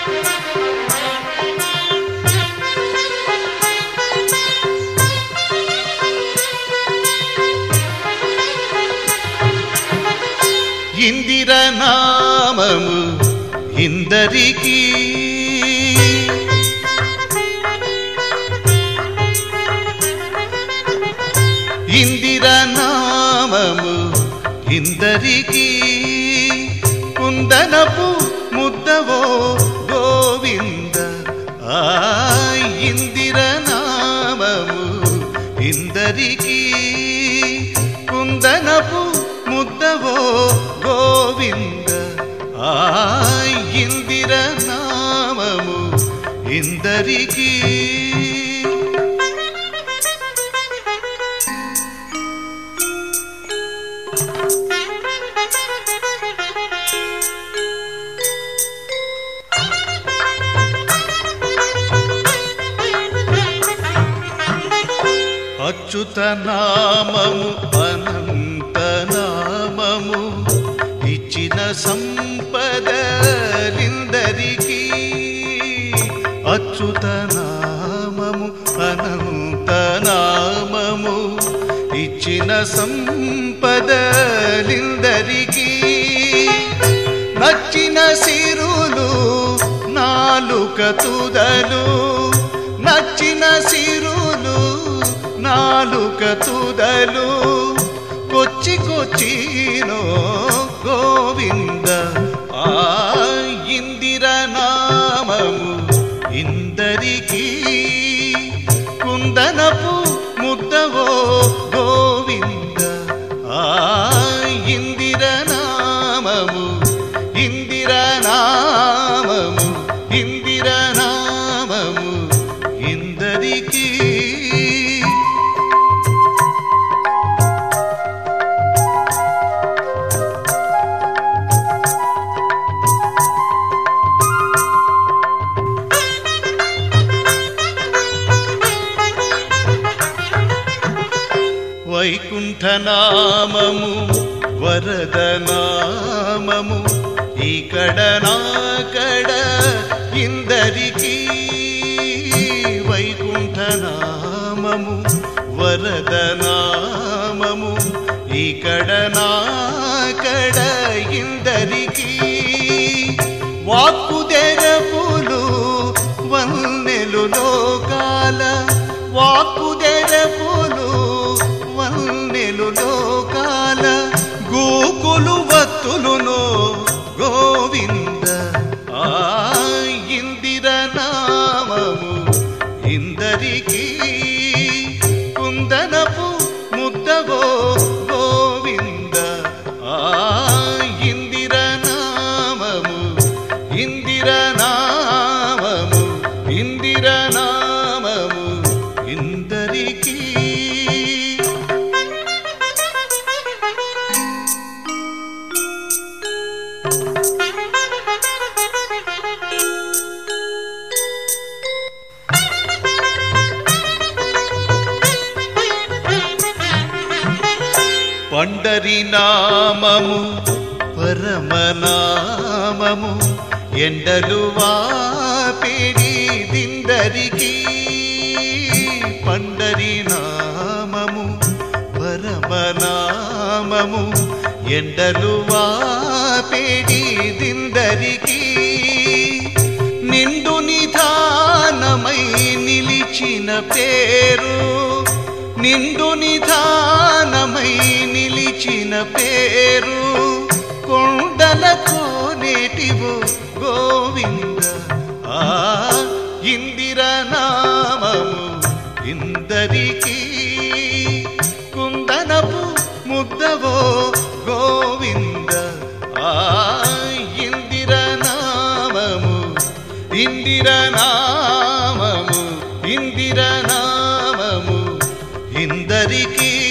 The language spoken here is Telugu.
ఇందిర నామము ఇందరికీ ఇందిర నామము ఇందరికీ కుందనపు ముద్దవో గోవింద ఇందిర నామము ఇందరికీ కుందనపు ముద్దవో గోవింద ఇందిర నామము ఇందరికీ అచ్యుత నామము అనంత నామము ఇచ్చిన సంపదలిందరికీ అచ్యుత నామము అనంత నామము ఇచ్చిన సంపదలిందరికీ నచ్చిన సిరులు నాలుక తుదలు నచ్చిన సిరులు నాలుక తుదలు కొచ్చి కొచ్చినో గోవింద ఇందిర నామము ఇందరికీ కుందనపు ముద్దవో గోవింద ఇందిర నామము ఇందిర నామము ఇందిర నామము ఇందరికీ వైకుంఠ నామము వరద నామము ఇక్కడ నాకడ ఇందరికీ వైకుంఠ నామము వరద నామము ఇక్కడ నాకడ ఇందరికీ వాక్కు తెరపులు వన్నెలు లోకాల వాక్కు తెరపులు వన్నెలు లోకాల గోకులు వత్తులునో గోవింద ఇందిర నామము ఇందరికీ కుందనపు ముద్దవో గోవింద ఇందిర నామము ఇందిర నామము ఇందిర నామము ఇందరికీ పండరి నామము పరమనామము ఎండలు వాపిడి దిందరికీ పండరి నామము పరమనామము ఎండలు వాపిడి దిందరికీ నిండు నిధానమై నిలిచిన పేరు నిండు నిధానమై నిలిచిన పేరు కొండల కోనేటివో గోవింద ఇందిర నామము ఇందరికీ కుందనపు ముద్దవో గోవింద ఇందిర నామము ఇందిర నామము ఇందిర నామము ఇందరికీ